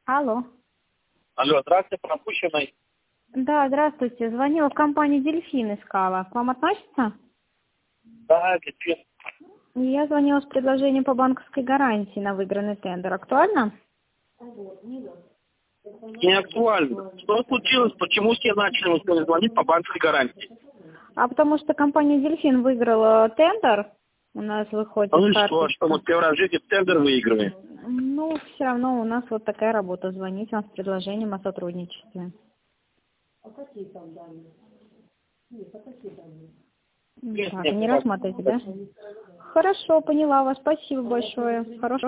Алло. Алло, здравствуйте, пропущенный. Да, здравствуйте. Звонила в компанию «Дельфин», искала. К вам относится? Да, Дельфин. Я звонила с предложением по банковской гарантии на выигранный тендер. Актуально? Не актуально. Что случилось? Почему все начали звонить по банковской гарантии? А потому что компания «Дельфин» выиграла тендер. У нас выходит Ну и карточка. что мы первый раз в жизни тендер выигрываем? Ну, все равно у нас вот такая работа. Звонить вам с предложением о сотрудничестве. Нет, Так, нет, не у вас. рассматриваете, да? Хорошо, поняла вас. Спасибо большое. Хорошего